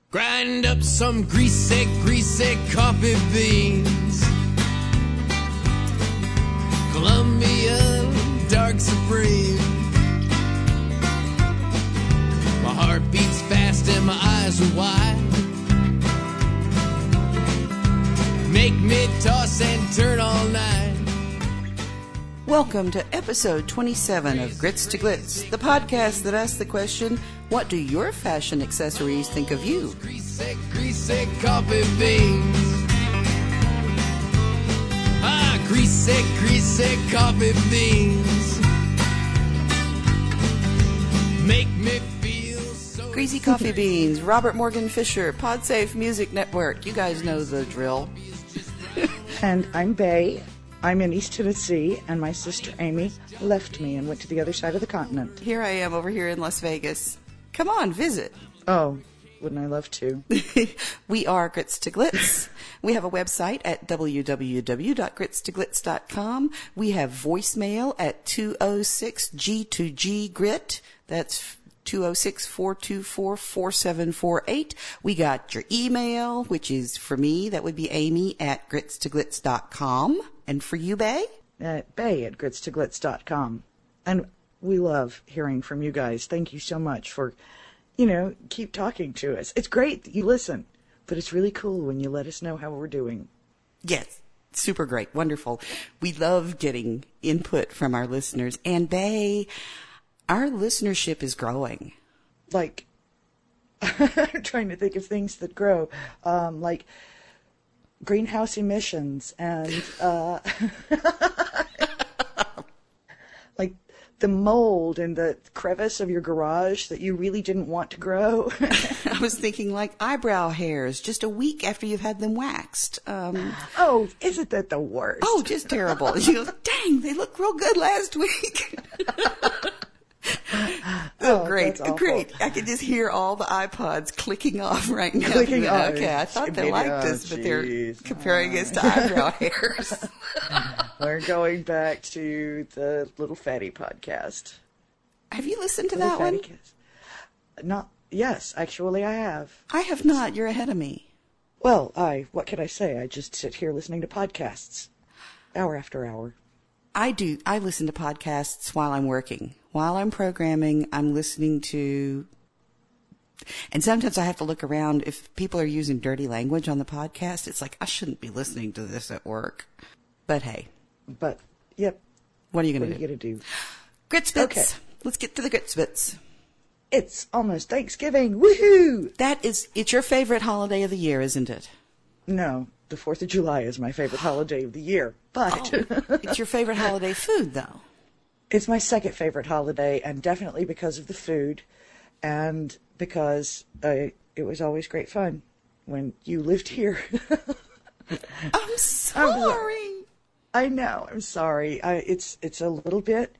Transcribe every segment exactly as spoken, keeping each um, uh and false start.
Grind up some greasy, greasy coffee beans. Columbia Dark Supreme. My heart beats fast and my eyes are wide. Make me toss and turn all night. Welcome to episode twenty-seven of Grits to Glitz, the podcast that asks the question, what do your fashion accessories think of you? Greasy, greasy coffee beans. Ah, greasy, greasy coffee beans. Make me feel so... Greasy Coffee Beans, Robert Morgan Fisher, PodSafe Music Network. You guys know the drill. And I'm Bay. I'm in East Tennessee, and my sister Amy left me and went to the other side of the continent. Here I am over here in Las Vegas. Come on, visit. Oh, wouldn't I love to? We are Grits to Glitz. We have a website at w w w dot grits to glitz dot com. We have voicemail at two oh six G two G grit. That's two oh six, four two four, four seven four eight. We got your email, which is for me, that would be Amy at grits to glitz dot com. And for you, Bay? Uh, Bay at grits to glitz dot com. And we love hearing from you guys. Thank you so much for, you know, keep talking to us. It's great that you listen, but it's really cool when you let us know how we're doing. Yes, super great, wonderful. We love getting input from our listeners. And Bay, our listenership is growing. Like, I'm trying to think of things that grow. Um, like greenhouse emissions and uh, like the mold in the crevice of your garage that you really didn't want to grow. I was thinking like eyebrow hairs just a week after you've had them waxed. Um, oh, isn't that the worst? Oh, just terrible. You go, dang, they look real good last week. Oh, great, great. I can just hear all the iPods clicking off right now. Clicking off. Okay, I thought they liked us, but they're geez. comparing us to eyebrow hairs. We're going back to the Little Fatty podcast. Have you listened to Little that one? Kids. Not, yes, actually I have. I have not. You're ahead of me. Well, I, what can I say? I just sit here listening to podcasts, hour after hour. I do. I listen to podcasts while I'm working. While I'm programming, I'm listening to, and sometimes I have to look around. If people are using dirty language on the podcast, it's like, I shouldn't be listening to this at work. But hey. But, yep. What are you going to do? do? What are you going to do? Grits bits. Okay. Let's get to the grits bits. It's almost Thanksgiving. Woohoo! That is, it's your favorite holiday of the year, isn't it? No, the fourth of July is my favorite holiday of the year. But oh, it's your favorite holiday food, though. It's my second favorite holiday, and definitely because of the food, and because uh, it was always great fun when you lived here. I'm sorry. I know. I'm sorry. I, it's it's a little bit.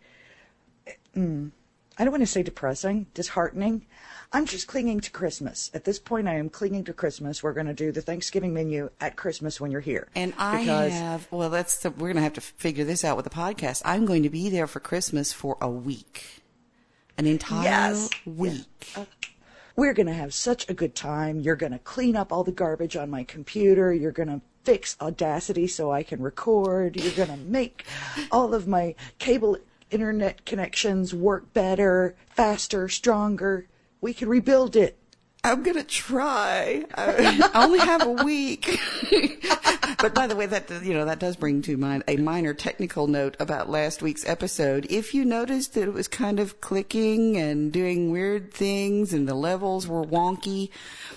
Mm, I don't want to say depressing, disheartening. I'm just clinging to Christmas. At this point, I am clinging to Christmas. We're going to do the Thanksgiving menu at Christmas when you're here. And I because have, well, that's the, we're going to have to figure this out with the podcast. I'm going to be there for Christmas for a week. An entire yes. week. Yeah. Uh, we're going to have such a good time. You're going to clean up all the garbage on my computer. You're going to fix Audacity so I can record. You're going to make all of my cable internet connections work better, faster, stronger. We can rebuild it. I'm going to try. I only have a week. But by the way, that, you know, that does bring to mind a minor technical note about last week's episode. If you noticed that it was kind of clicking and doing weird things and the levels were wonky,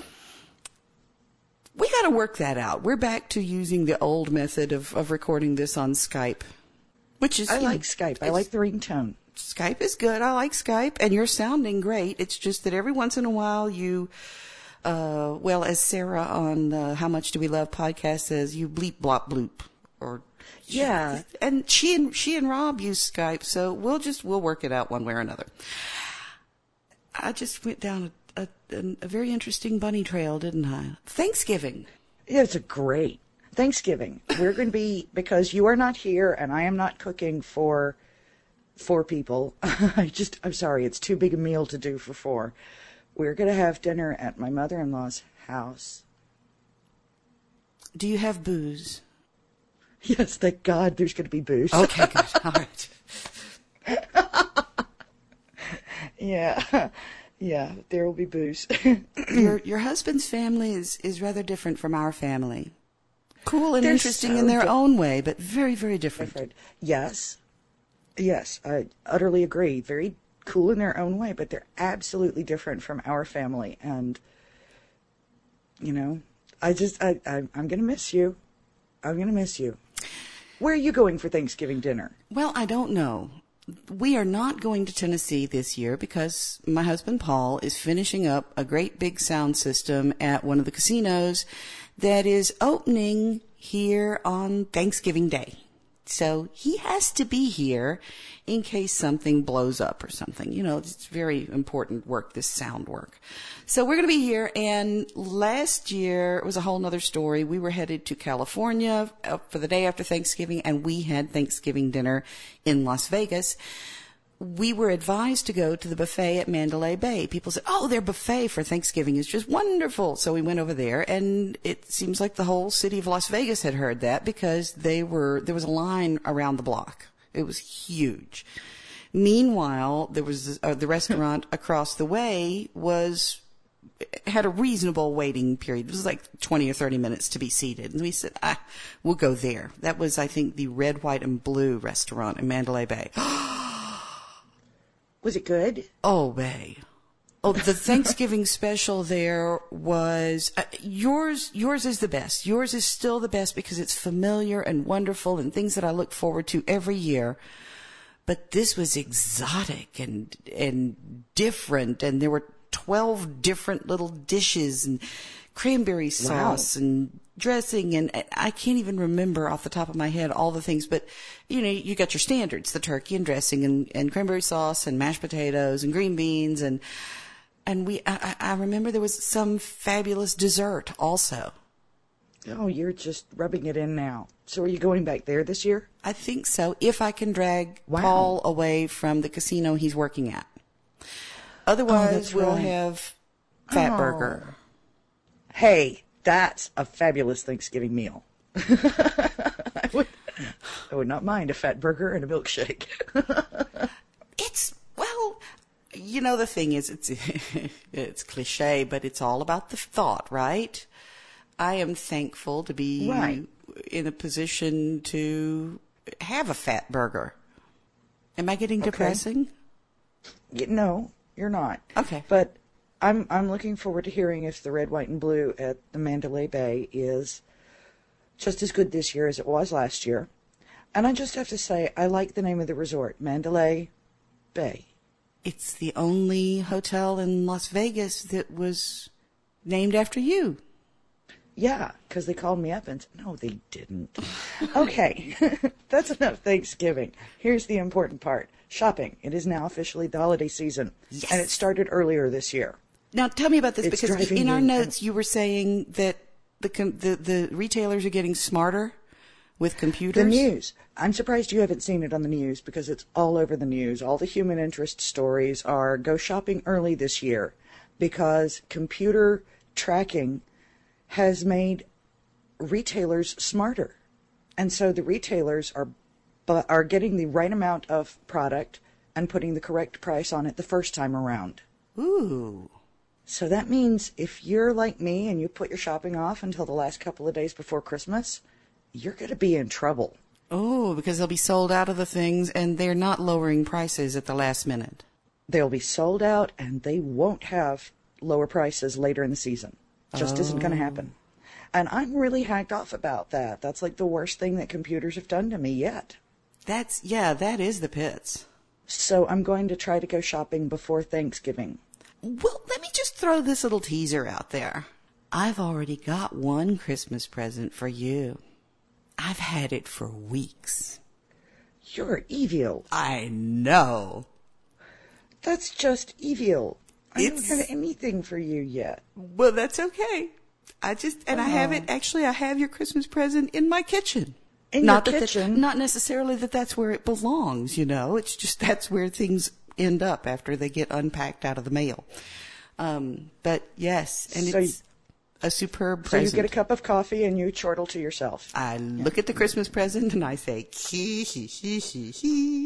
we got to work that out. We're back to using the old method of, of recording this on Skype, which is, I like know, Skype. I like the ringtone. Skype is good. I like Skype, and you're sounding great. It's just that every once in a while you, uh, well, as Sarah on the How Much Do We Love podcast says, you bleep, blop, bloop. Or yeah. And she and she and Rob use Skype, so we'll just, we'll work it out one way or another. I just went down a, a, a very interesting bunny trail, didn't I? Thanksgiving. Yeah, it's a great Thanksgiving. We're going to be, because you are not here and I am not cooking for four people. I just, I'm sorry, it's too big a meal to do for four. we're going to have dinner at my mother-in-law's house. Do you have booze? Yes, thank God there's going to be booze. Okay, good. All right. Yeah. Yeah, there will be booze. Your your husband's family is, is rather different from our family. Cool and They're interesting so in their di- own way, but very, very different. Different. Yes. Yes, I utterly agree. Very cool in their own way, but they're absolutely different from our family. And, you know, I just, I, I I'm going to miss you. I'm going to miss you. Where are you going for Thanksgiving dinner? Well, I don't know. We are not going to Tennessee this year because my husband Paul is finishing up a great big sound system at one of the casinos that is opening here on Thanksgiving Day. So he has to be here in case something blows up or something. You know, it's very important work, this sound work. So we're going to be here. And last year, it was a whole nother story. We were headed to California for the day after Thanksgiving, and we had Thanksgiving dinner in Las Vegas. We were advised to go to the buffet at Mandalay Bay. People said, oh, their buffet for Thanksgiving is just wonderful. So we went over there, and it seems like the whole city of Las Vegas had heard that because they were there was a line around the block. It was huge. Meanwhile, there was uh, the restaurant across the way was had a reasonable waiting period. It was like twenty or thirty minutes to be seated. And we said, ah, we'll go there. That was, I think, the Red, White, and Blue restaurant in Mandalay Bay. Was it good? Oh, Bay. Oh, the Thanksgiving special there was uh, yours. Yours is the best. Yours is still the best because it's familiar and wonderful and things that I look forward to every year. But this was exotic and and different, and there were twelve different little dishes and cranberry sauce Wow. and dressing, and I can't even remember off the top of my head all the things, but you know, you got your standards, the turkey and dressing and, and cranberry sauce and mashed potatoes and green beans, and and we I, I remember there was some fabulous dessert also. Oh, you're just rubbing it in now. So are you going back there this year? I think so, if I can drag Wow. Paul away from the casino he's working at. Otherwise, Oh, that's we'll right. have Fat Oh. Burger. Hey, that's a fabulous Thanksgiving meal. I would, I would not mind a fat burger and a milkshake. It's, well, you know, the thing is, it's it's cliche, but it's all about the thought, right? I am thankful to be Right. in a position to have a fat burger. Am I getting Okay. depressing? Y- No, you're not. Okay. But I'm I'm looking forward to hearing if the Red, White, and Blue at the Mandalay Bay is just as good this year as it was last year. And I just have to say, I like the name of the resort, Mandalay Bay. It's the only hotel in Las Vegas that was named after you. Yeah, because they called me up and said, no, they didn't. Okay, that's enough Thanksgiving. Here's the important part. Shopping. It is now officially the holiday season. Yes. And it started earlier this year. Now, tell me about this, It's because driving in our me- notes you were saying that the com- the, the retailers are getting smarter with computers. The news. I'm surprised you haven't seen it on the news because it's all over the news. All the human interest stories are go shopping early this year because computer tracking has made retailers smarter. And so the retailers are bu- are getting the right amount of product and putting the correct price on it the first time around. Ooh. So that means if you're like me and you put your shopping off until the last couple of days before Christmas, you're going to be in trouble. Oh, because they'll be sold out of the things and they're not lowering prices at the last minute. They'll be sold out and they won't have lower prices later in the season. Just isn't going to happen. And I'm really hacked off about that. That's like the worst thing that computers have done to me yet. That's, yeah, that is the pits. So I'm going to try to go shopping before Thanksgiving. Well, let me just throw this little teaser out there. I've already got one Christmas present for you. I've had it for weeks. You're evil. I know. That's just evil. I It's- don't have anything for you yet. Well, that's okay. I just, and I have it, actually, I have your Christmas present in my kitchen. In not your that kitchen? The, not necessarily that that's where it belongs, you know. It's just that's where things end up after they get unpacked out of the mail. Um, but yes, and So it's you- a superb So present. you get a cup of coffee and you chortle to yourself. I look at the Christmas present and I say, hee, hee, hee, hee, hee.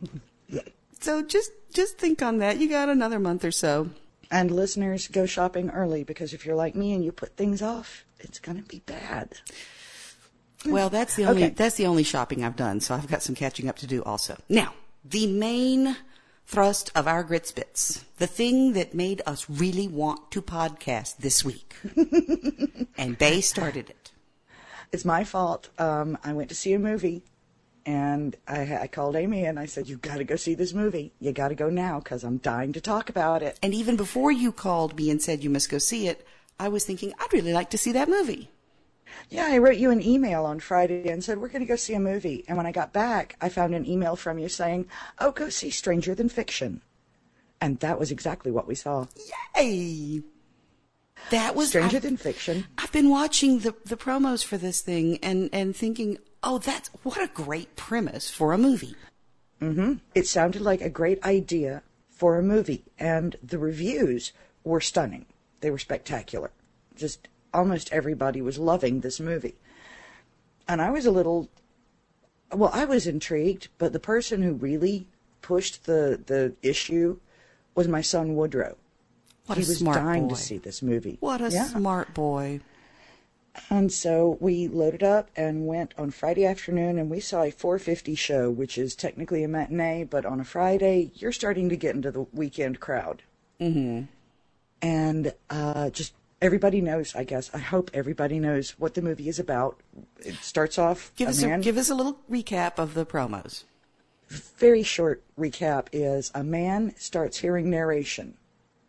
So just, just think on that. You got another month or so. And listeners, go shopping early, because if you're like me and you put things off, it's going to be bad. Well, that's the only, Okay. that's the only shopping I've done. So I've got some catching up to do also. Now, the main thrust of our Grits Bits, the thing that made us really want to podcast this week. And they started it. It's my fault. Um, I went to see a movie, and I, I called Amy and I said, "You've got to go see this movie. You got to go now, because I'm dying to talk about it." And even before you called me and said you must go see it, I was thinking, I'd really like to see that movie. Yeah, I wrote you an email on Friday and said, "We're going to go see a movie." And when I got back, I found an email from you saying, "Oh, go see Stranger Than Fiction." And that was exactly what we saw. Yay! That was Stranger I've, Than Fiction. I've been watching the the promos for this thing and and thinking, oh, that's what a great premise for a movie. Mm-hmm. It sounded like a great idea for a movie, and the reviews were stunning. They were spectacular. Just almost everybody was loving this movie. And I was a little, well, I was intrigued, but the person who really pushed the, the issue was my son Woodrow. What he a was smart dying boy. to see this movie. What a Yeah. smart boy. And so we loaded up and went on Friday afternoon, and we saw a four fifty show, which is technically a matinee, but on a Friday, you're starting to get into the weekend crowd. Mm-hmm. And uh, just everybody knows, I guess, I hope everybody knows what the movie is about. It starts off, Give a us man, a, give us a little recap of the promos. very short recap is a man starts hearing narration,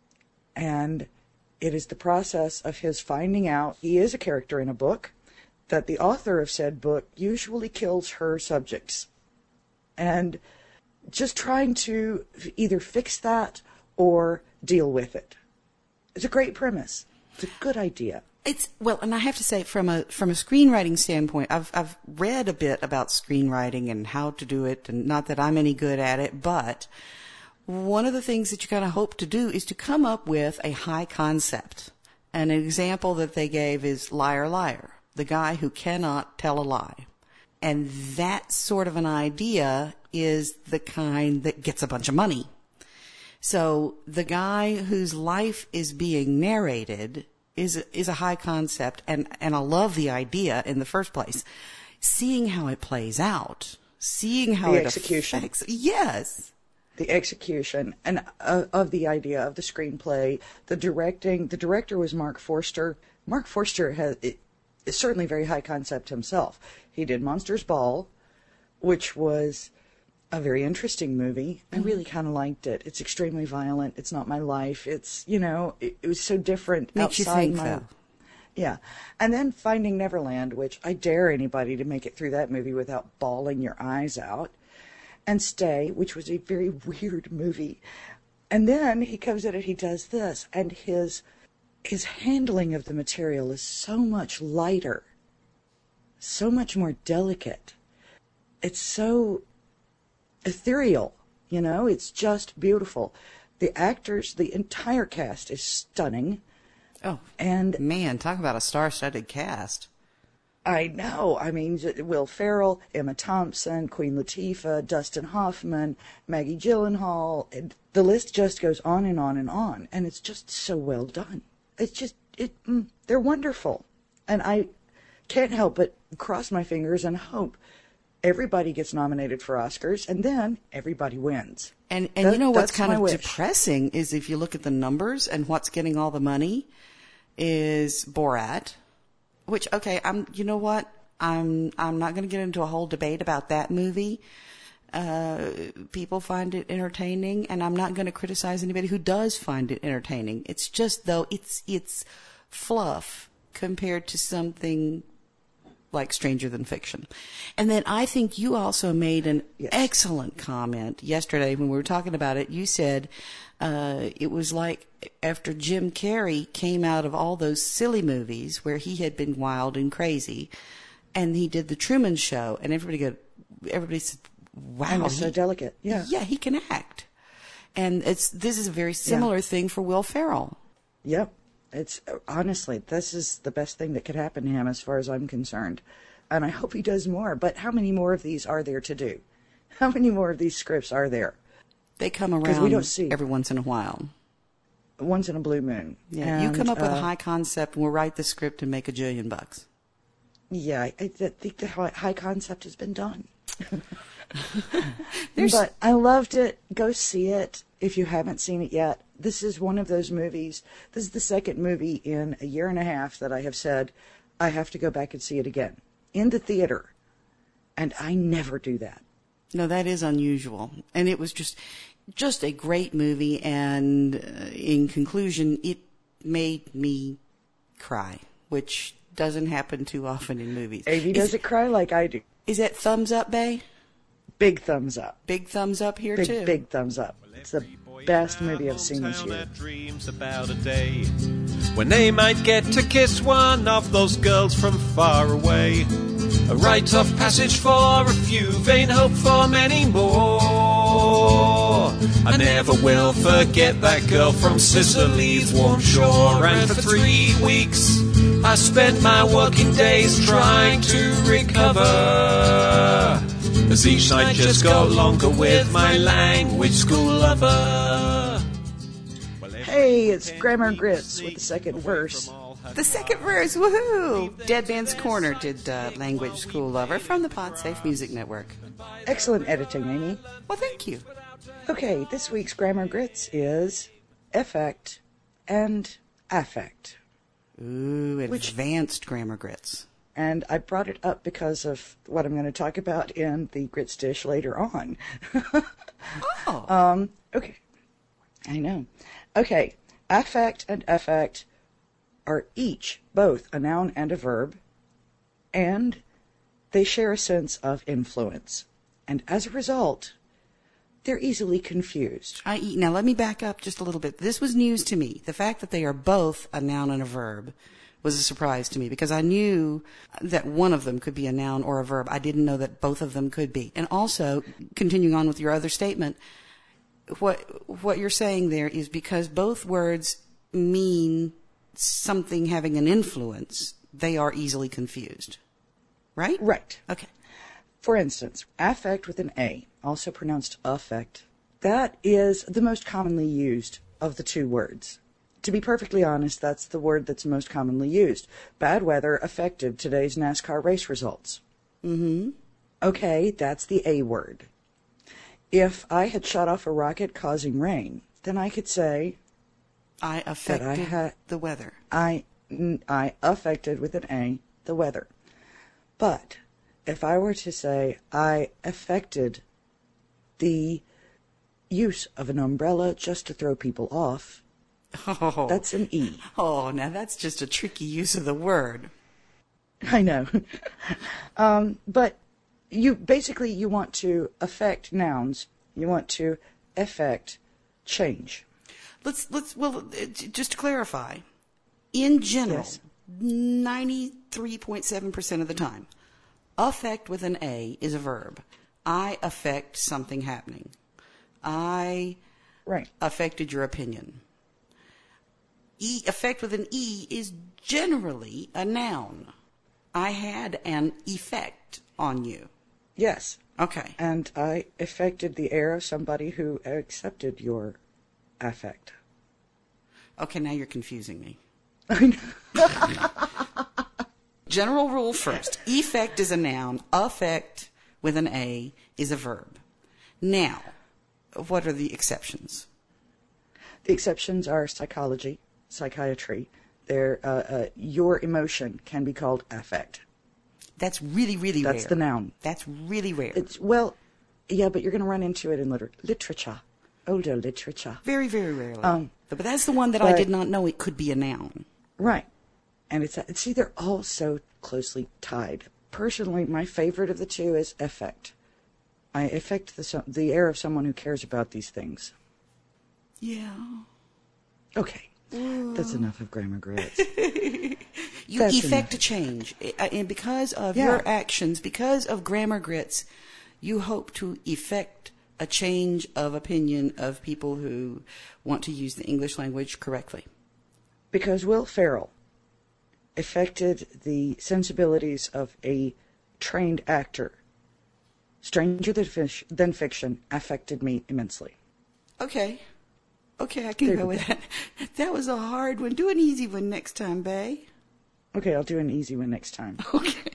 and it is the process of his finding out he is a character in a book, that the author of said book usually kills her subjects, and just trying to either fix that or deal with it. It's a great premise. It's a good idea. It's well, and I have to say, from a from a screenwriting standpoint, I've I've read a bit about screenwriting and how to do it, and not that I'm any good at it, but one of the things that you kind of hope to do is to come up with a high concept. And an example that they gave is Liar Liar, the guy who cannot tell a lie. And that sort of an idea is the kind that gets a bunch of money. So the guy whose life is being narrated is is a high concept, and, and I love the idea in the first place. Seeing how it plays out, seeing how The it execution. affects, yes. The execution and uh, of the idea of the screenplay, the directing. The director was Mark Forster. Mark Forster has it, is certainly very high concept himself. He did Monsters Ball, which was a very interesting movie. I really kind of liked it. It's extremely violent. It's not my life. It's, you know, it, it was so different Makes you outside think, my. though. Yeah. And then Finding Neverland, which I dare anybody to make it through that movie without bawling your eyes out. And Stay, which was a very weird movie. And then he comes in and he does this, and his his handling of the material is so much lighter, so much more delicate. It's so ethereal, you know, it's just beautiful. The actors, the entire cast is stunning. Oh, And man, talk about a star-studded cast. I know. I mean, Will Ferrell, Emma Thompson, Queen Latifah, Dustin Hoffman, Maggie Gyllenhaal. It, the list just goes on and on and on, and it's just so well done. It's just, it. Mm, they're wonderful, and I can't help but cross my fingers and hope everybody gets nominated for Oscars, and then everybody wins. And and That- you know what's that's kind my of wish. depressing is if you look at the numbers and what's getting all the money is Borat, which okay, I'm you know what? I'm I'm not going to get into a whole debate about that movie. Uh, people find it entertaining, and I'm not going to criticize anybody who does find it entertaining. It's just though it's it's fluff compared to something like Stranger Than Fiction. And then I think you also made an Yes. excellent comment yesterday when we were talking about it. You said uh, it was like after Jim Carrey came out of all those silly movies where he had been wild and crazy, and he did the Truman Show, and everybody go, everybody said, "Wow, And it's so he- delicate." Yeah. yeah, he can act." And it's this is a very similar thing for Will Ferrell. Yep. It's honestly, this is the best thing that could happen to him as far as I'm concerned. And I hope he does more. But how many more of these are there to do? How many more of these scripts are there? They come around we don't see every once in a while. Once in a blue moon. Yeah, and, you come up uh, with a high concept and we'll write the script and make a jillion bucks. Yeah, I, I think the high concept has been done. But I loved it. Go see it if you haven't seen it yet. This is one of those movies. This is the second movie in a year and a half that I have said, I have to go back and see it again. In the theater. And I never do that. No, that is unusual. And it was just just a great movie. And uh, in conclusion, it made me cry, which doesn't happen too often in movies. Avie doesn't cry like I do. Is that thumbs up, Bay? Big thumbs up. Big thumbs up here, big, too. Big thumbs up. It's the best movie I've seen this year. Dreams about a day when they might get to kiss one of those girls from far away. A rite of passage for a few, vain hope for many more. I never will forget that girl from Sicily's warm shore. And for three weeks I spent my working days trying to recover, as each night just got longer with my language school lover. Hey, it's Grammar Grits with the second verse. The second verse, woohoo! Dead Man's Corner did uh, Language School Lover from the PodSafe Music Network. Excellent editing, Amy. Well, thank you. Okay, this week's Grammar Grits is effect and affect. Ooh, advanced Which, grammar grits. And I brought it up because of what I'm going to talk about in the grits dish later on. Oh. Um, okay. I know. Okay, affect and effect are each both a noun and a verb, and they share a sense of influence. And as a result, they're easily confused. I, now, let me back up just a little bit. This was news to me. The fact that they are both a noun and a verb was a surprise to me, because I knew that one of them could be a noun or a verb. I didn't know that both of them could be. And also, continuing on with your other statement, what what you're saying there is because both words mean something having an influence, they are easily confused. Right? Right. Okay. For instance, affect with an A, also pronounced affect, that is the most commonly used of the two words. To be perfectly honest, that's the word that's most commonly used. Bad weather affected today's NASCAR race results. Mm-hmm. Okay, that's the A word. If I had shot off a rocket causing rain, then I could say I affected I ha- the weather. I, I affected with an A the weather. But if I were to say I affected the use of an umbrella just to throw people off, oh. that's an E. Oh, now that's just a tricky use of the word. I know. um, but you basically you want to affect nouns. You want to affect change. Let's let's well just to clarify. In general, yes. ninety-three point seven percent of the time, affect with an A is a verb. I affect something happening. I right. affected your opinion. E affect with an E is generally a noun. I had an effect on you. Yes. Okay. And I affected the air of somebody who accepted your affect. Okay, now you're confusing me. I know. General rule first. Effect is a noun. Affect with an A is a verb. Now, what are the exceptions? The exceptions are psychology, psychiatry. They're, uh, uh, your emotion can be called affect. That's really, really That's rare. That's the noun. That's really rare. It's, well, yeah, but you're going to run into it in liter- literature, older literature. Very, very rarely. Um, but that's the one that but, I did not know it could be a noun. Right. And it's, see, they're all so closely tied. Personally, my favorite of the two is affect. I affect the, the air of someone who cares about these things. Yeah. Okay. Uh. That's enough of grammar grits. You That's effect enough. a change. And because of yeah. your actions, because of grammar grits, you hope to effect a change of opinion of people who want to use the English language correctly. Because Will Ferrell affected the sensibilities of a trained actor. Stranger Than, fish, than Fiction affected me immensely. Okay. Okay, I can There go we with that. That was a hard one. Do an easy one next time, Bay. Okay, I'll do an easy one next time. Okay.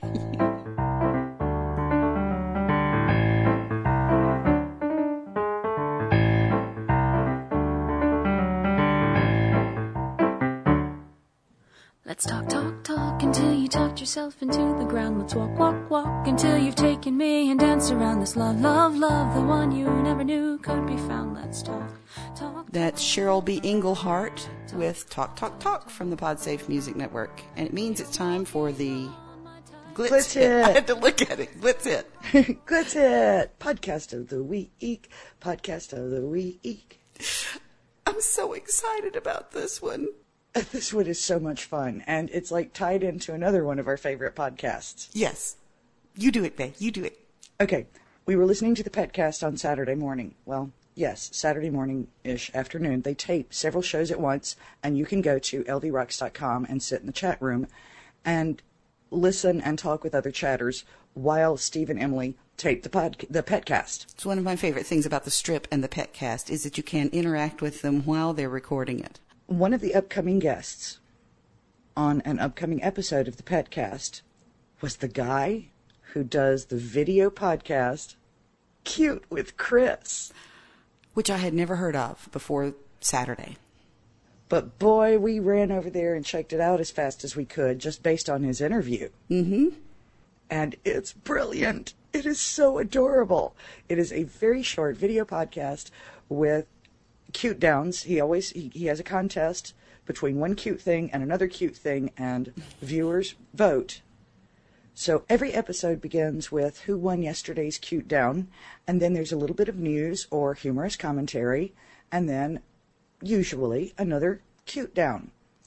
Let's talk, talk, talk until you talked yourself into the ground. Let's walk, walk, walk until you've taken me and dance around this love, love, love, the one you never knew could be found. Let's talk, talk. That's Cheryl B. Englehart with Talk, Talk, Talk from the PodSafe Music Network. And it means it's time for the Glitz, Glitz Hit. Hit. I had to look at it. Glitz Hit. Glitz Hit! Podcast of the week. Podcast of the week. I'm so excited about this one. This one is so much fun, and it's like tied into another one of our favorite podcasts. Yes. You do it, Bay. You do it. Okay, we were listening to the Petcast on Saturday morning. Well, yes, Saturday morning-ish afternoon. They tape several shows at once, and you can go to L D rocks dot com and sit in the chat room and listen and talk with other chatters while Steve and Emily tape the pod, the Petcast. It's one of my favorite things about the Strip and the Petcast is that you can interact with them while they're recording it. One of the upcoming guests on an upcoming episode of the Petcast was the guy who does the video podcast Cute with Chris. Which I had never heard of before Saturday. But boy, we ran over there and checked it out as fast as we could just based on his interview. Mm-hmm. And it's brilliant. It is so adorable. It is a very short video podcast with cute downs. He always he, he has a contest between one cute thing and another cute thing, and viewers vote. So every episode begins with who won yesterday's cute down, and then there's a little bit of news or humorous commentary, and then usually another cute down.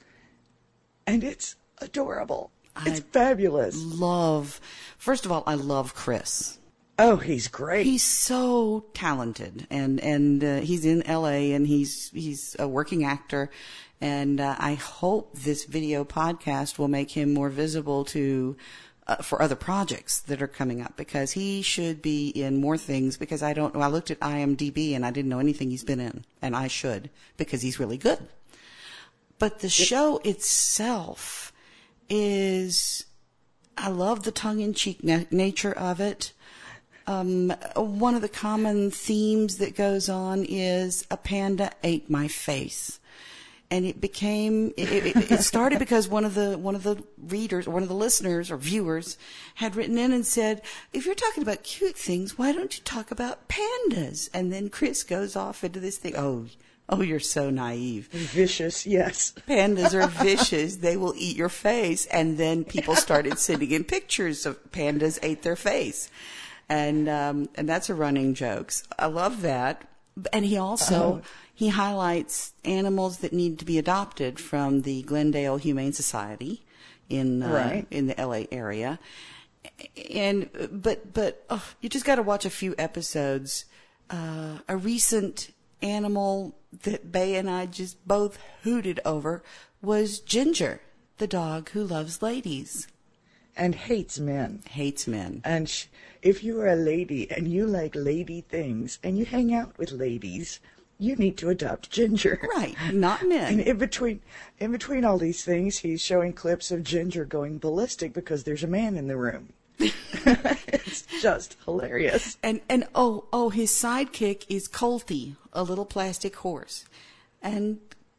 And it's adorable. It's I fabulous. Love, first of all, I love Chris. Oh, he's great. He's so talented, and and uh, he's in L A and he's he's a working actor, and uh, I hope this video podcast will make him more visible to uh, for other projects that are coming up, because he should be in more things. Because I don't know, I looked at I M D B and I didn't know anything he's been in, and I should, because he's really good. But the show itself is, I love the tongue-in-cheek na- nature of it. Um, one of the common themes that goes on is a panda ate my face. And it became, it, it, it started because one of the, one of the readers, or one of the listeners or viewers had written in and said, if you're talking about cute things, why don't you talk about pandas? And then Chris goes off into this thing. Oh, oh, you're so naive. Vicious, yes. Pandas are vicious. They will eat your face. And then people started sending in pictures of pandas ate their face. And um, and that's a running joke. I love that. And he also, oh. he highlights animals that need to be adopted from the Glendale Humane Society in uh, right. in the L A area. And but but oh, you just got to watch a few episodes. Uh, a recent animal that Bay and I just both hooted over was Ginger, the dog who loves ladies. And hates men. Hates men. And sh- if you are a lady and you like lady things and you hang out with ladies, you need to adopt Ginger. Right, not men. And in between, in between all these things, he's showing clips of Ginger going ballistic because there's a man in the room. It's just hilarious. And and oh oh, his sidekick is Colty, a little plastic horse, and.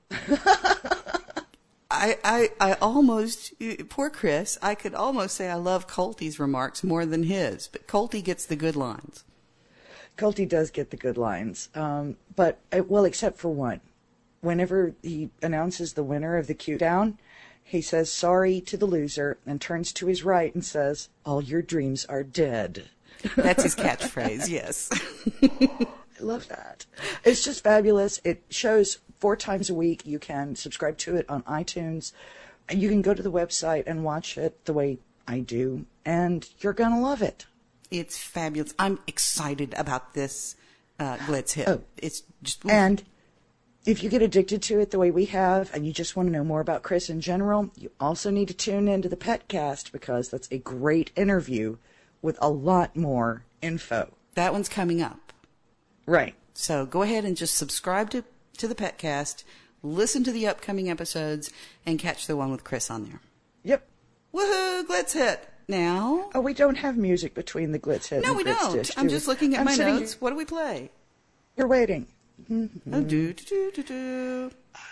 I, I, I almost, poor Chris, I could almost say I love Colty's remarks more than his, but Colty gets the good lines. Colty does get the good lines, um, but, uh, well, except for one. Whenever he announces the winner of the cute down, he says sorry to the loser and turns to his right and says, all your dreams are dead. That's his catchphrase, yes. I love that. It's just fabulous. It shows four times a week. You can subscribe to it on iTunes. You can go to the website and watch it the way I do, and you're going to love it. It's fabulous. I'm excited about this uh, Glitz Hit. Oh. It's just... Oof. And if you get addicted to it the way we have, and you just want to know more about Chris in general, you also need to tune into the Petcast, because that's a great interview with a lot more info. That one's coming up. Right. So go ahead and just subscribe to, to the Petcast, listen to the upcoming episodes, and catch the one with Chris on there. Yep. Woohoo! Glitz hit. Now. Oh, we don't have music between the Glitz hit No, and we the Glitz don't. dish, I'm do just we? looking at I'm my sitting notes. here- What do we play? You're waiting. Mm-hmm. Oh, do, do, do, do,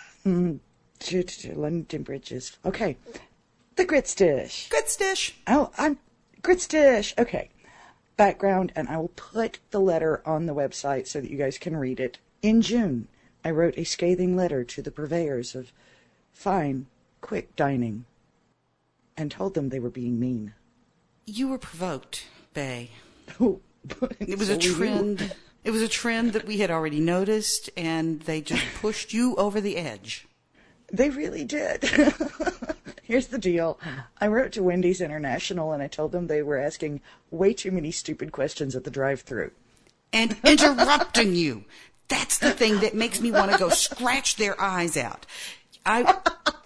Mm, London Bridges. Okay. The Grits dish. Grits dish. Oh, I'm Grits dish. Okay. Background, and I will put the letter on the website so that you guys can read it. In June, I wrote a scathing letter to the purveyors of fine, quick dining and told them they were being mean. You were provoked, Bay. Oh, It was so a were you. trend. It was a trend that we had already noticed, and they just pushed you over the edge. They really did. Here's the deal. I wrote to Wendy's International, and I told them they were asking way too many stupid questions at the drive-thru. And interrupting you. That's the thing that makes me want to go scratch their eyes out. I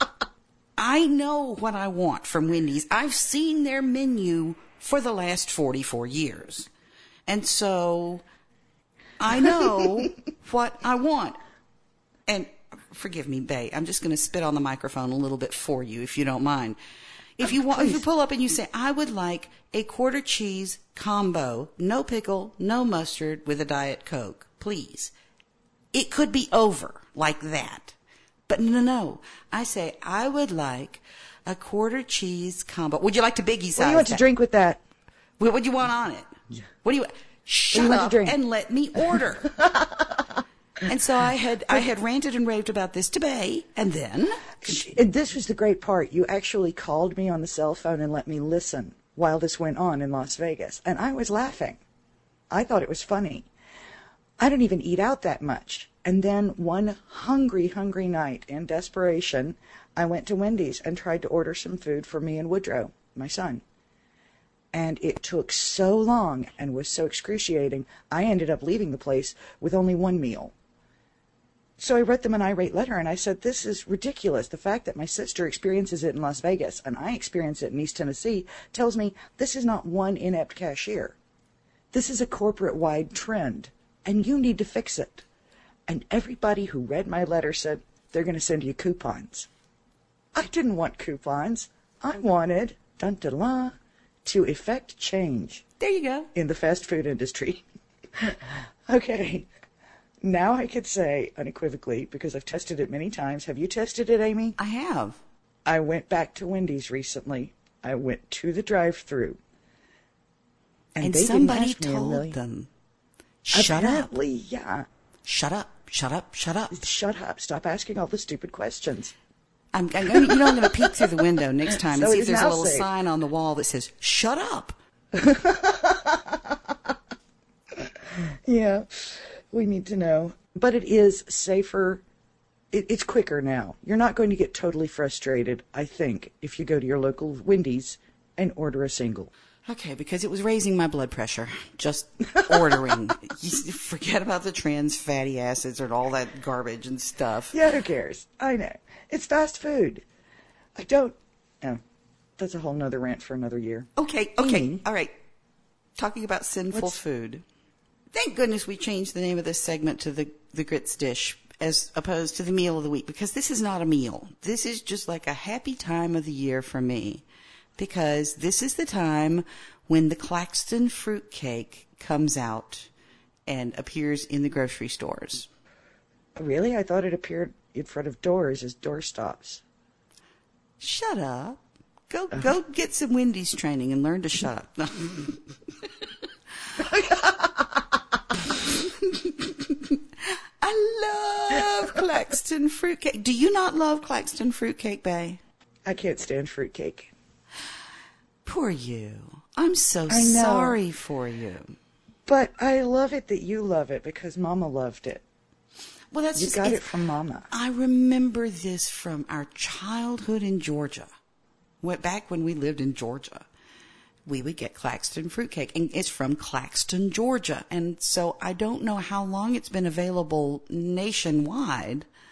I know what I want from Wendy's. I've seen their menu for the last forty-four years. And so I know what I want. And forgive me, Bay, I'm just going to spit on the microphone a little bit for you, if you don't mind. If you want, if you pull up and you say, I would like a quarter cheese combo, no pickle, no mustard, with a Diet Coke, please. It could be over like that. But no, no. I say, I would like a quarter cheese combo. Would you like to biggie size What do you want that? to drink with that? What would you want on it? Yeah. What do you? Shut What do you want to up drink? and let me order. And so I had I had ranted and raved about this to Bay, and then And this was the great part. You actually called me on the cell phone and let me listen while this went on in Las Vegas. And I was laughing. I thought it was funny. I don't even eat out that much. And then one hungry, hungry night, in desperation, I went to Wendy's and tried to order some food for me and Woodrow, my son. And it took so long and was so excruciating, I ended up leaving the place with only one meal. So I wrote them an irate letter, and I said, this is ridiculous. The fact that my sister experiences it in Las Vegas and I experience it in East Tennessee tells me this is not one inept cashier. This is a corporate-wide trend, and you need to fix it. And everybody who read my letter said, they're going to send you coupons. I didn't want coupons. I wanted, dun-da-la, to effect change. there you go. In the fast food industry. Okay. Now I could say unequivocally, because I've tested it many times. Have you tested it, Amy? I have. I went back to Wendy's recently. I went to the drive-thru. And, And they somebody didn't ask me a told million. them, shut up, Apparently, yeah. shut up, shut up, shut up. Shut up. Stop asking all the stupid questions. I'm, I'm going to, you know, I'm going to peek through the window next time So and see it if is there's a now little safe. sign on the wall that says, shut up. Yeah, we need to know. But it is safer. It, it's quicker now. You're not going to get totally frustrated, I think, if you go to your local Wendy's and order a single. Okay, because it was raising my blood pressure, just ordering. You forget about the trans fatty acids and all that garbage and stuff. Yeah, who cares? I know. It's fast food. I don't... Oh, that's a whole nother rant for another year. Okay, okay, Amy. all right. Talking about sinful What's- food. Thank goodness we changed the name of this segment to the, the Grits Dish as opposed to the Meal of the Week, because this is not a meal. This is just like a happy time of the year for me, because this is the time when the Claxton fruit cake comes out and appears in the grocery stores. Really? I thought it appeared in front of doors as doorstops. Shut up. Go go get some Wendy's training and learn to shut up. I love Claxton fruitcake. Do you not love Claxton fruitcake, Bay? I can't stand fruitcake. Poor you. I'm so I know. sorry for you. But I love it that you love it because Mama loved it. Well, that's You just got it's- it from Mama. I remember this from our childhood in Georgia. Went back when we lived in Georgia. We would get Claxton fruitcake, and it's from Claxton, Georgia. And so I don't know how long it's been available nationwide,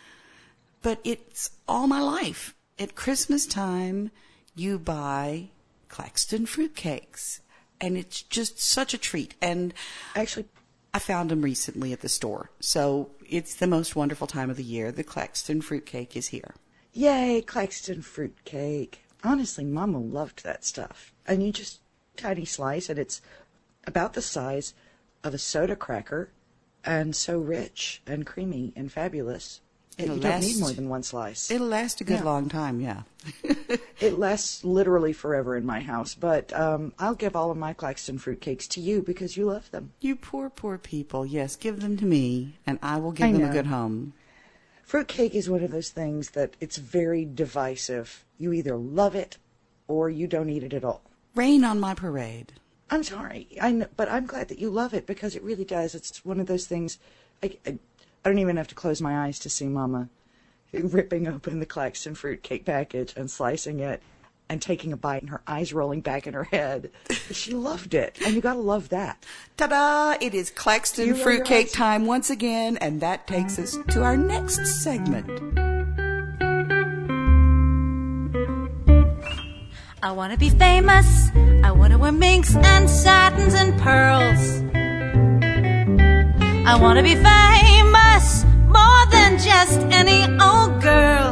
but it's all my life. At Christmas time, you buy Claxton fruitcakes, and it's just such a treat. And Actually, I found them recently at the store, so it's the most wonderful time of the year. The Claxton fruitcake is here. yay, Claxton fruitcake. Honestly, Mama loved that stuff. And you just tiny slice, and it's about the size of a soda cracker, and so rich and creamy and fabulous. It'll you don't last- need more than one slice. It'll last a good Yeah. long time, yeah. It lasts literally forever in my house, but um, I'll give all of my Claxton fruitcakes to you because you love them. You poor, poor people. Yes, give them to me, and I will give I them a know. good home. Fruitcake is one of those things that it's very divisive. You either love it or you don't eat it at all. Rain on my parade. I'm sorry, I kn- but I'm glad that you love it because it really does. It's one of those things. I, I, I don't even have to close my eyes to see Mama ripping open the Claxton fruitcake package and slicing it and taking a bite and her eyes rolling back in her head. She loved it, and you gotta love that. Ta-da! It is Claxton You roll your fruitcake eyes. time once again, and that takes us to our next segment. I want to be famous. I want to wear minks and satins and pearls. I want to be famous more than just any old girl.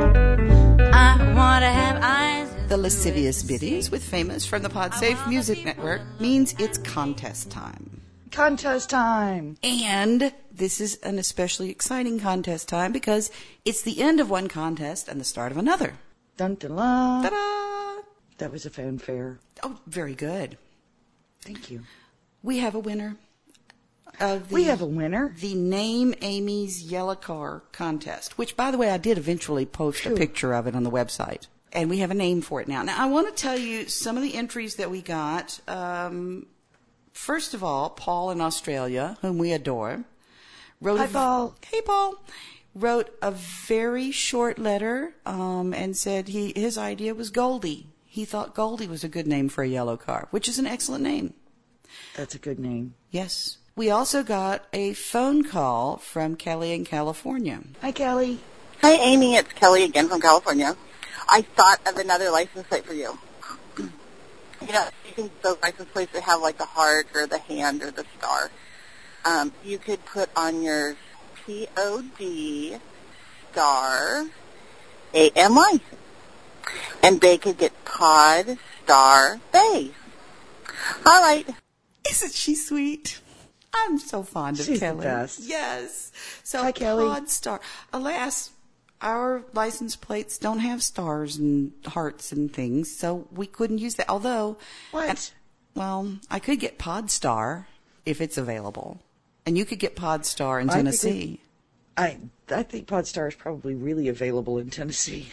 I want to have eyes. The lascivious biddies with Famous from the PodSafe Music Network means it's contest time. Contest time! And this is an especially exciting contest time because it's the end of one contest and the start of another. Dun dun dun. Ta-da! That was a fanfare. Oh, very good. Thank you. We have a winner of the, We have a winner. the Name Amy's Yellow Car contest, which, by the way, I did eventually post a Phew. picture of it on the website. And we have a name for it now. Now, I want to tell you some of the entries that we got. Um, first of all, Paul in Australia, whom we adore, wrote Hi, a v- Paul. Hey, Paul. Wrote a very short letter um, and said he his idea was Goldie. He thought Goldie was a good name for a yellow car, which is an excellent name. That's a good name. Yes. We also got a phone call from Kelly in California. Hi, Kelly. Hi, Amy. It's Kelly again from California. I thought of another license plate for you. You know, you can those license plates that have like the heart or the hand or the star. Um, you could put on yours P O D star A M Y, and they could get Pod Star Bay. All right. Isn't she sweet? I'm so fond of She's the Kelly. best. Yes. So Hi, Kelly. Pod Star. Alas, our license plates don't have stars and hearts and things, so we couldn't use that. Although, What? and- well, I could get Pod Star if it's available, and you could get Pod Star in I think Tennessee. I I think Podstar is probably really available in Tennessee.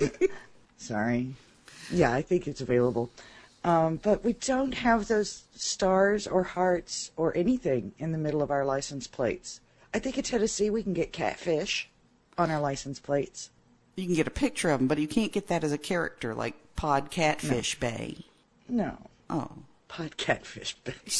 Sorry. Yeah, I think it's available. Um, but we don't have those stars or hearts or anything in the middle of our license plates. I think in Tennessee we can get catfish on our license plates. You can get a picture of them, but you can't get that as a character like Pod Catfish Bay. No. Oh. Pod catfish.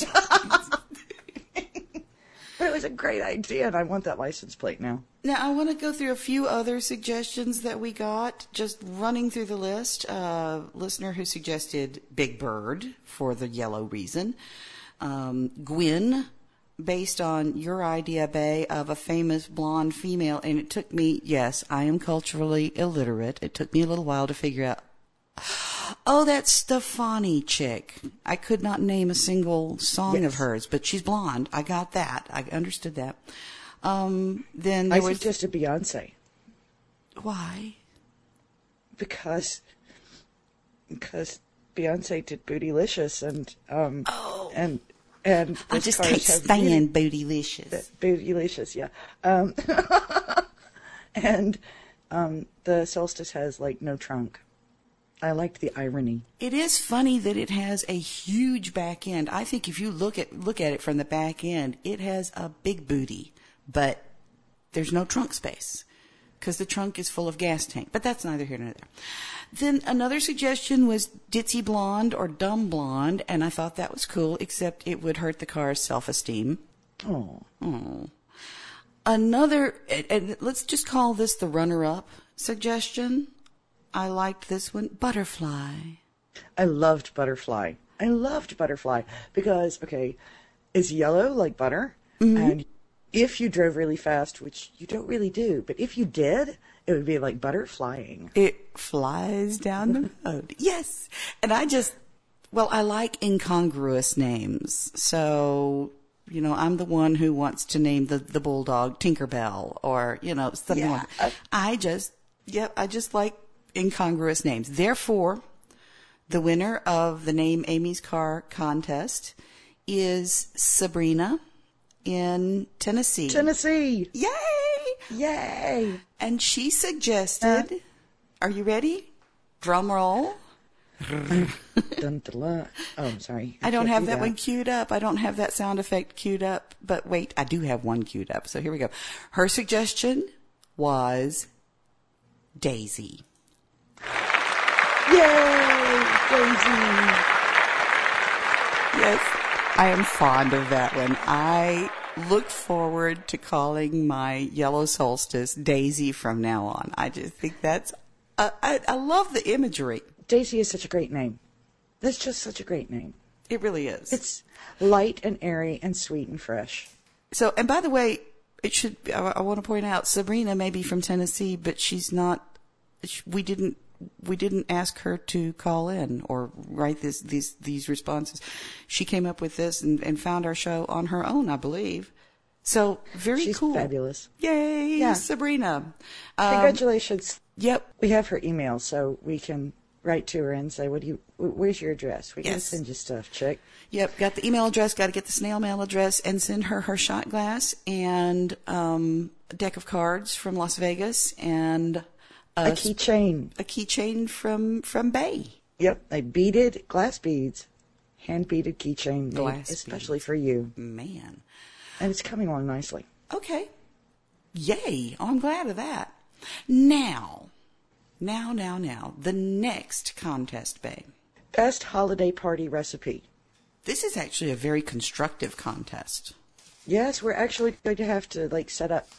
But it was a great idea, and I want that license plate now. Now, I want to go through a few other suggestions that we got, just running through the list. Uh, listener who suggested Big Bird for the yellow reason. Um, Gwen, based on your idea, Bay, of a famous blonde female. And it took me, yes, I am culturally illiterate. It took me a little while to figure out. Oh, that's Stefani chick. I could not name a single song Yes. of hers, but she's blonde. I got that. I understood that. Um, then I there was suggested Beyonce why? because because Beyonce did Bootylicious, and um Oh. and and I those just cars can't have stand Bootylicious. beauty- Bootylicious, yeah. Um, and um, the Solstice has like no trunk. I liked the irony. It is funny that it has a huge back end. I think if you look at look at it from the back end, it has a big booty, but there's no trunk space because the trunk is full of gas tank. But that's neither here nor there. Then another suggestion was ditzy blonde or dumb blonde, and I thought that was cool, except it would hurt the car's self-esteem. Oh, Oh. Another, and, and let's just call this the runner-up suggestion. I liked this one, Butterfly. I loved Butterfly. I loved Butterfly because, okay, it's yellow like butter, mm-hmm. and if you drove really fast, which you don't really do, but if you did, it would be like butter flying. It flies down the road. Yes. And I just, well, I like incongruous names. So, you know, I'm the one who wants to name the, the bulldog Tinkerbell or, you know, something Yeah. like that. I just, yep, I just like incongruous names. Therefore, the winner of the Name Amy's Car contest is Sabrina in Tennessee. Tennessee! Yay! Yay! And she suggested, uh, are you ready? Drum roll. Dun, dun, dun. Oh, I'm sorry. I, I don't have do that, that one queued up. I don't have that sound effect queued up. But wait, I do have one queued up. So here we go. Her suggestion was Daisy. Yay! Daisy! Yes, I am fond of that one. I look forward to calling my yellow solstice Daisy from now on. I just think that's, uh, I, I love the imagery. Daisy is such a great name. That's just such a great name. It really is. It's light and airy and sweet and fresh. So, and by the way, it should, I, I want to point out, Sabrina may be from Tennessee, but she's not, we didn't, we didn't ask her to call in or write this, these, these responses. She came up with this and, and found our show on her own, I believe. So very She's cool. Fabulous. Yay, yeah. Sabrina. Um, Congratulations. Yep. We have her email, so we can write to her and say, "What do you? Where's your address? We gotta Yes. send you stuff, chick." Yep. Got the email address. Got to get the snail mail address and send her her shot glass and um, a deck of cards from Las Vegas and a, a keychain. A keychain from from Bay. Yep. I beaded glass beads, hand beaded keychain, made Glass especially beads. for you. Man. And it's coming along nicely. Okay. Yay. Oh, I'm glad of that. Now, now, now, now, the next contest, babe. Best holiday party recipe. This is actually a very constructive contest. Yes, we're actually going to have to, like, set up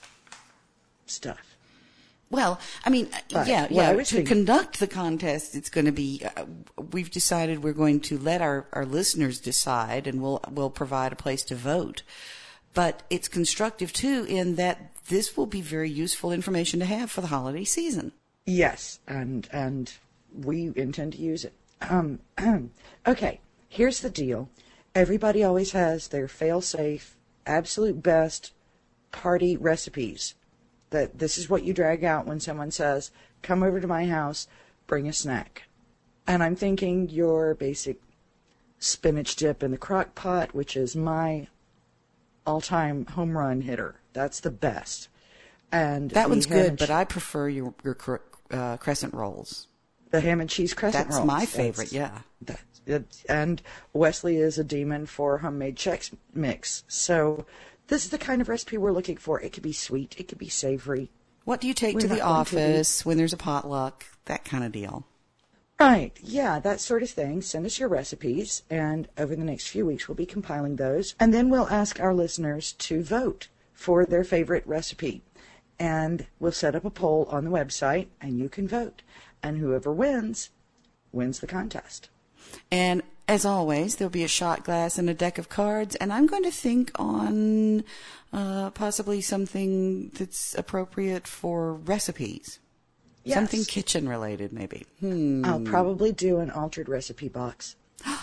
stuff. Well, I mean, But yeah, what yeah. I was To thinking- conduct the contest, it's going to be. Uh, we've decided we're going to let our, our listeners decide, and we'll we'll provide a place to vote. But it's constructive too, in that this will be very useful information to have for the holiday season. Yes, and and we intend to use it. Um, okay, here's the deal. Everybody always has their fail-safe, absolute best party recipes. That this is what you drag out when someone says, "Come over to my house, bring a snack." And I'm thinking your basic spinach dip in the crock pot, which is my all-time home run hitter. That's the best. And That the one's ham good, and but che- I prefer your your cr- uh, crescent rolls. the ham and cheese crescent That's rolls. my favorite. That's- Yeah. That, it, and Wesley is a demon for homemade Chex Mix. So this is the kind of recipe we're looking for. It could be sweet. It could be savory. What do you take We're to the not going to be- office when there's a potluck? That kind of deal. Right. Yeah, that sort of thing. Send us your recipes, and over the next few weeks we'll be compiling those. And then we'll ask our listeners to vote for their favorite recipe. And we'll set up a poll on the website, and you can vote. And whoever wins, wins the contest. And as always, there'll be a shot glass and a deck of cards. And I'm going to think on uh, possibly something that's appropriate for recipes. Yes. Something kitchen related, maybe. Hmm. I'll probably do an altered recipe box.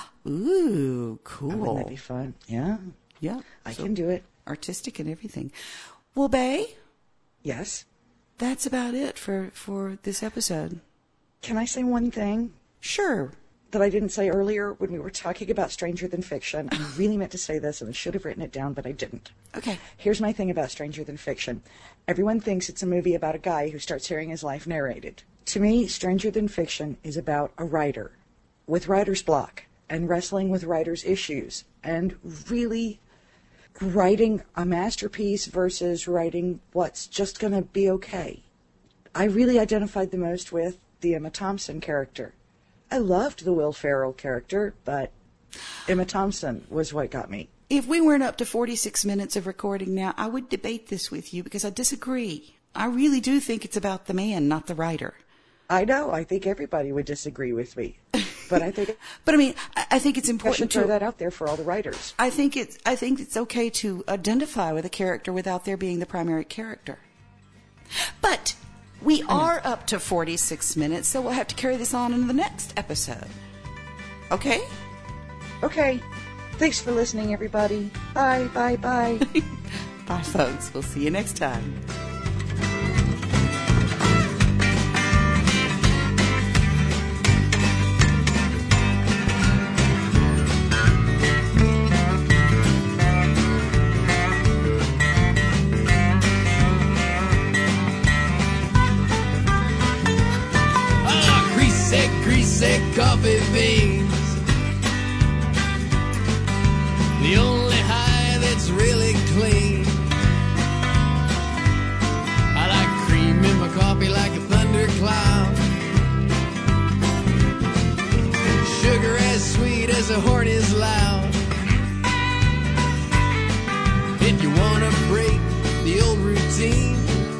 Ooh, Oh, cool. wouldn't that be fun? Yeah, Yeah. I so can do it. Artistic and everything. Well, Bay, Yes. that's about it for, for this episode. Can I say one thing Sure. that I didn't say earlier when we were talking about Stranger Than Fiction? I really meant to say this, and I should have written it down, but I didn't. Okay. Here's my thing about Stranger Than Fiction. Everyone thinks it's a movie about a guy who starts hearing his life narrated. To me, Stranger Than Fiction is about a writer with writer's block and wrestling with writer's issues and really writing a masterpiece versus writing what's just going to be okay. I really identified the most with the Emma Thompson character. I loved the Will Ferrell character, but Emma Thompson was what got me. if we weren't up to forty-six minutes of recording now, I would debate this with you because I disagree. I really do think it's about the man, not the writer. I know. I think everybody would disagree with me. But I think But I mean, I I think it's I important should to throw that out there for all the writers. I think it's I think it's okay to identify with a character without there being the primary character. But we are up to forty-six minutes, so we'll have to carry this on into the next episode. Okay? Okay. Thanks for listening, everybody. Bye, bye, bye. Bye, folks. We'll see you next time. Ah, greasy, greasy coffee beans. The only high that's really clean. I like cream in my coffee like a thundercloud. Sugar as sweet as a horn is loud. If you wanna break the old routine,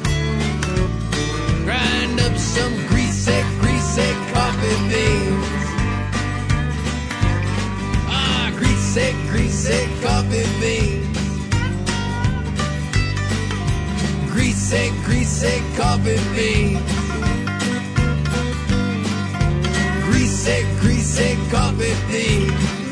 grind up some greasy, greasy coffee beans. Ah, greasy, greasy coffee beans. Greasy, greasy coffee beans. Greasy, greasy coffee beans.